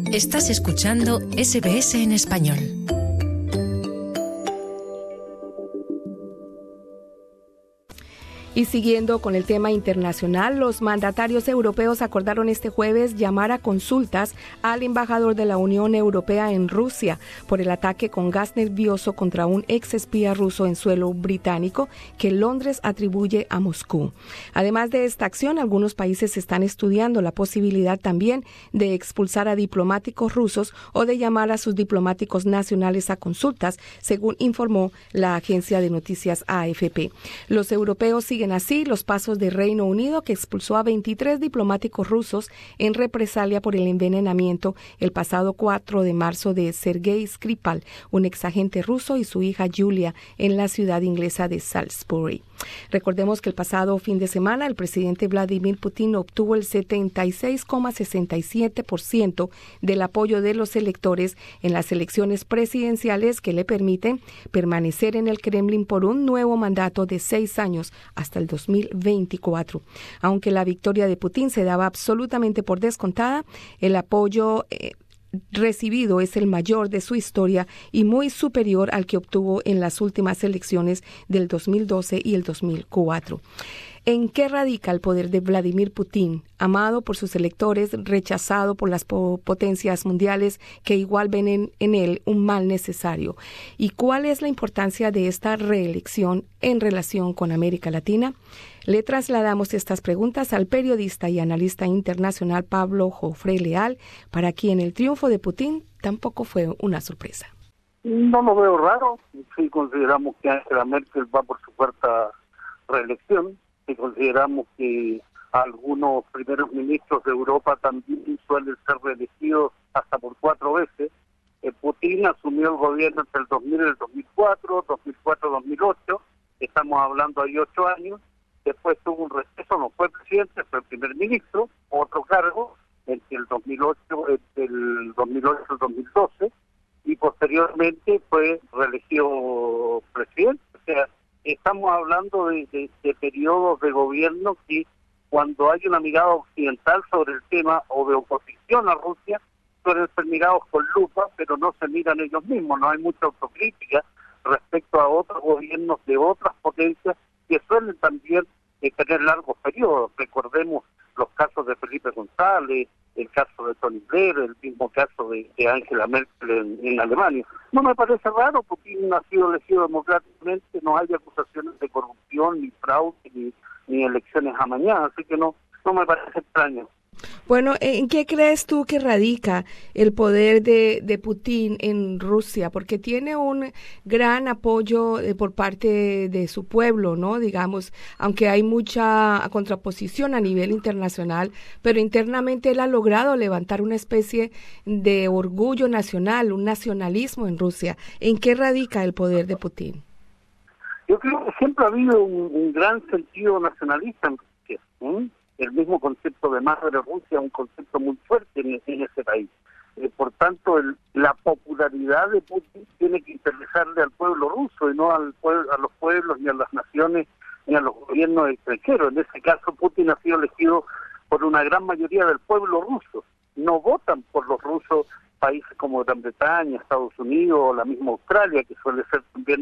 Estás escuchando SBS en español. Y siguiendo con el tema internacional, los mandatarios europeos acordaron este jueves llamar a consultas al embajador de la Unión Europea en Rusia por el ataque con gas nervioso contra un ex espía ruso en suelo británico que Londres atribuye a Moscú. Además de esta acción, algunos países están estudiando la posibilidad también de expulsar a diplomáticos rusos o de llamar a sus diplomáticos nacionales a consultas, según informó la agencia de noticias AFP. Los europeos siguen así los pasos de Reino Unido, que expulsó a 23 diplomáticos rusos en represalia por el envenenamiento el pasado 4 de marzo de Sergei Skripal, un exagente ruso, y su hija Julia en la ciudad inglesa de Salisbury. Recordemos que el pasado fin de semana el presidente Vladimir Putin obtuvo el 76,67% del apoyo de los electores en las elecciones presidenciales que le permiten permanecer en el Kremlin por un nuevo mandato de 6 años hasta el 2024. Aunque la victoria de Putin se daba absolutamente por descontada, el apoyo recibido es el mayor de su historia y muy superior al que obtuvo en las últimas elecciones del 2012 y el 2004. ¿En qué radica el poder de Vladimir Putin, amado por sus electores, rechazado por las potencias mundiales que igual ven en él un mal necesario? ¿Y cuál es la importancia de esta reelección en relación con América Latina? Le trasladamos estas preguntas al periodista y analista internacional Pablo Jofré Leal, para quien el triunfo de Putin tampoco fue una sorpresa. No lo veo raro. Si consideramos que Angela Merkel va por su cuarta reelección, si consideramos que algunos primeros ministros de Europa también suelen ser reelegidos hasta por 4 veces. Putin asumió el gobierno entre el 2000 y el 2004, 2004-2008, estamos hablando de 8 años. Después tuvo un receso, no fue presidente, fue primer ministro, otro cargo, entre el 2008 y el 2012, y posteriormente fue reelegido presidente. O sea, estamos hablando de periodos de gobierno que, cuando hay una mirada occidental sobre el tema o de oposición a Rusia, suelen ser mirados con lupa, pero no se miran ellos mismos. No hay mucha autocrítica respecto a otros gobiernos de otras potencias que suelen también tener largos periodos. Recordemos los casos de Felipe González, el caso de Tony Blair, el mismo caso de Angela Merkel en Alemania. No me parece raro. Putin ha sido elegido democráticamente, no hay acusaciones de corrupción, ni fraude, ni elecciones amañadas, así que no me parece extraño. Bueno, ¿en qué crees tú que radica el poder de Putin en Rusia? Porque tiene un gran apoyo por parte de su pueblo, ¿no? Digamos, aunque hay mucha contraposición a nivel internacional, pero internamente él ha logrado levantar una especie de orgullo nacional, un nacionalismo en Rusia. ¿En qué radica el poder de Putin? Yo creo que siempre ha habido un gran sentido nacionalista en Rusia, ¿eh? El mismo concepto de madre Rusia es un concepto muy fuerte en ese país. Por tanto, la popularidad de Putin tiene que interesarle al pueblo ruso y no a los pueblos, ni a las naciones, ni a los gobiernos extranjeros. En este caso, Putin ha sido elegido por una gran mayoría del pueblo ruso. No votan por los rusos países como Gran Bretaña, Estados Unidos o la misma Australia, que suele ser también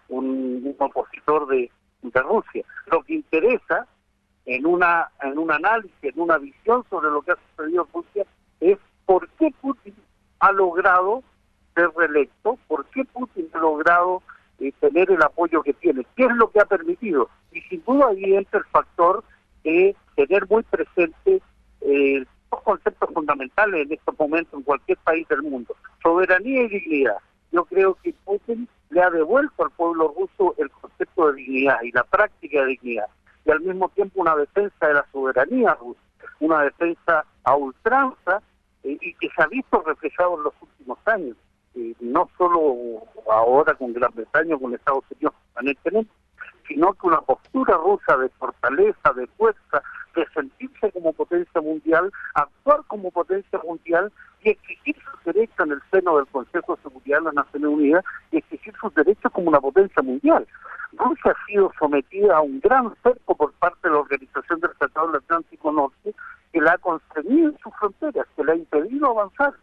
un opositor de Rusia. Lo que interesa en un análisis, en una visión sobre lo que ha sucedido en Rusia, es por qué Putin ha logrado ser reelecto, por qué Putin ha logrado tener el apoyo que tiene, qué es lo que ha permitido. Y sin duda ahí entra el factor de tener muy presente dos conceptos fundamentales en estos momentos en cualquier país del mundo: soberanía y dignidad. Yo creo que Putin le ha devuelto al pueblo ruso el concepto de dignidad y la práctica de dignidad, y al mismo tiempo una defensa de la soberanía rusa, una defensa a ultranza, y que se ha visto reflejado en los últimos años, no solo ahora con Gran Bretaña o con Estados Unidos permanentemente, sino que una postura rusa de fortaleza, de fuerza, de sentirse como potencia mundial, actuar como potencia mundial y exigir sus derechos en el seno del Consejo de Seguridad de las Naciones Unidas, y exigir sus derechos como una potencia mundial. Rusia ha sido sometida a un gran cerco por parte de la Organización del Tratado del Atlántico Norte, que la ha constreñido en sus fronteras, que le ha impedido avanzar.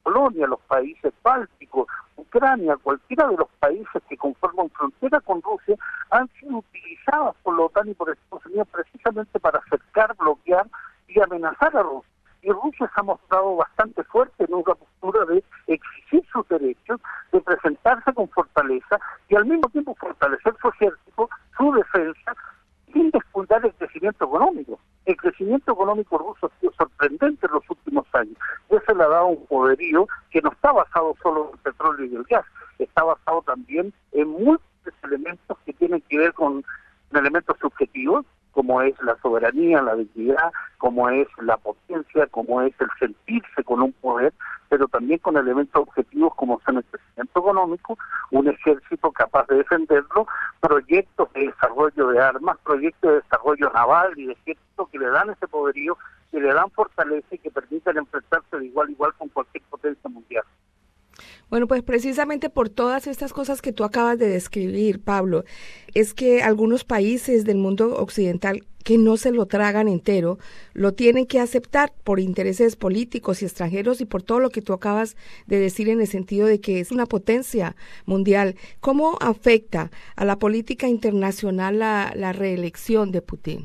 Polonia, los países bálticos, Ucrania, cualquiera de los países que conforman frontera con Rusia, han sido utilizadas por la OTAN y por Estados Unidos precisamente para acercar, bloquear y amenazar a Rusia. Y Rusia se ha mostrado bastante fuerte en una postura de exigir sus derechos, de presentarse con fortaleza y al mismo tiempo fortalecer su ejército, su defensa, sin descuidar el crecimiento económico. El crecimiento económico ruso ha sido sorprendente en los últimos años. Y eso le ha dado un poderío que no está basado solo en el petróleo y el gas, está basado también en múltiples elementos que tienen que ver con elementos subjetivos, como es la soberanía, la dignidad, como es la potencia, como es el sentirse con un poder, pero también con elementos objetivos como son el crecimiento económico, un ejército capaz de defenderlo, proyectos de desarrollo de armas, proyectos de desarrollo naval y de ejército que le dan ese poderío, que le dan fortaleza y que permiten enfrentarse de igual a igual con cualquier potencia mundial. Bueno, pues precisamente por todas estas cosas que tú acabas de describir, Pablo, es que algunos países del mundo occidental que no se lo tragan entero, lo tienen que aceptar por intereses políticos y extranjeros y por todo lo que tú acabas de decir en el sentido de que es una potencia mundial. ¿Cómo afecta a la política internacional la reelección de Putin?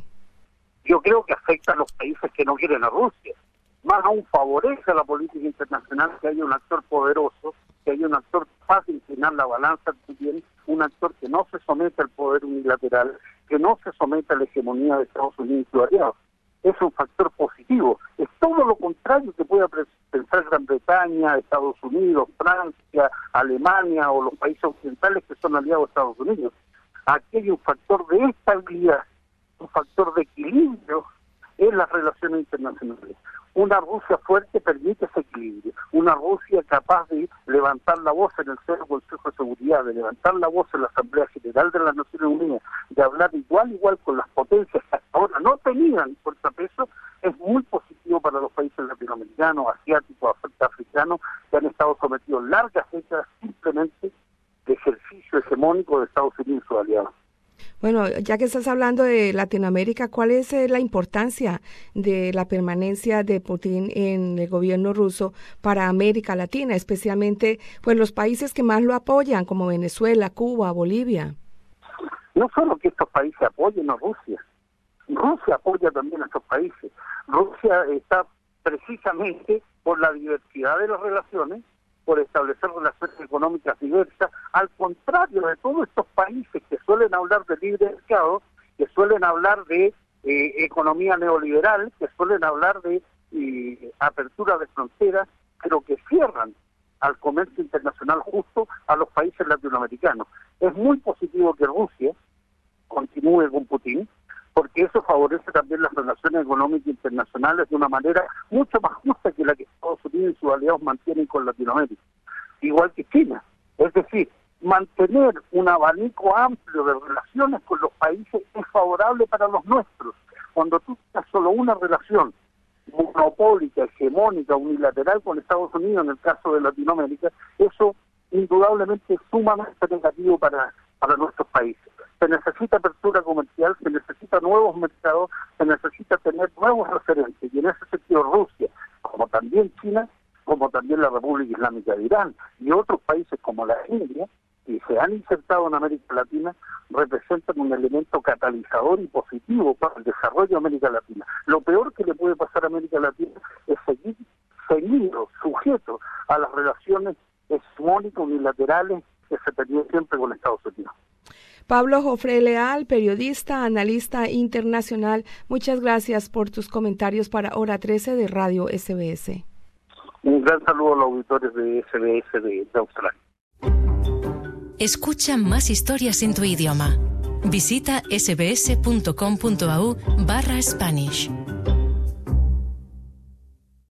Yo creo que afecta a los países que no quieren a Rusia. Más aún favorece a la política internacional que haya un actor poderoso, que haya un actor capaz de inclinar la balanza también, un actor que no se somete al poder unilateral, que no se somete a la hegemonía de Estados Unidos y sus aliados. Es un factor positivo. Es todo lo contrario que pueda pensar Gran Bretaña, Estados Unidos, Francia, Alemania o los países occidentales que son aliados de Estados Unidos. Aquí hay un factor de estabilidad, un factor de equilibrio en las relaciones internacionales. Una Rusia fuerte permite ese equilibrio. Una Rusia capaz de levantar la voz en el seno del Consejo de Seguridad, de levantar la voz en la Asamblea General de las Naciones Unidas, de hablar igual con las potencias que hasta ahora no tenían contrapeso, es muy positivo para los países latinoamericanos, asiáticos, africanos, que han estado sometidos largas décadas simplemente de ejercicio hegemónico de Estados Unidos y sus aliados. Bueno, ya que estás hablando de Latinoamérica, ¿cuál es la importancia de la permanencia de Putin en el gobierno ruso para América Latina, especialmente pues los países que más lo apoyan, como Venezuela, Cuba, Bolivia? No solo que estos países apoyen a Rusia, Rusia apoya también a estos países. Rusia está precisamente por la diversidad de las relaciones, por establecer relaciones económicas diversas, al contrario de todos estos países que suelen hablar de libre mercado, que suelen hablar de economía neoliberal, que suelen hablar de apertura de fronteras, pero que cierran al comercio internacional justo a los países latinoamericanos. Es muy positivo que Rusia continúe con Putin, porque eso favorece también las relaciones económicas internacionales de una manera mucho más justa que la que Estados Unidos y sus aliados mantienen con Latinoamérica, igual que China. Es decir, mantener un abanico amplio de relaciones con los países es favorable para los nuestros. Cuando tú tienes solo una relación monopólica, hegemónica, unilateral con Estados Unidos, en el caso de Latinoamérica, eso indudablemente es sumamente negativo para nuestros países. Se necesita apertura comercial, se necesita nuevos mercados, se necesita tener nuevos referentes. Y en ese sentido Rusia, como también China, como también la República Islámica de Irán y otros países como la India, que se han insertado en América Latina, representan un elemento catalizador y positivo para el desarrollo de América Latina. Lo peor que le puede pasar a América Latina es seguir ceñido, sujeto a las relaciones hegemónicas unilaterales que se tenían siempre con Estados Unidos. Pablo Jofré Leal, periodista, analista internacional, muchas gracias por tus comentarios para Hora 13 de Radio SBS. Un gran saludo a los auditores de SBS de Australia. Escucha más historias en tu idioma. Visita sbs.com.au/Spanish.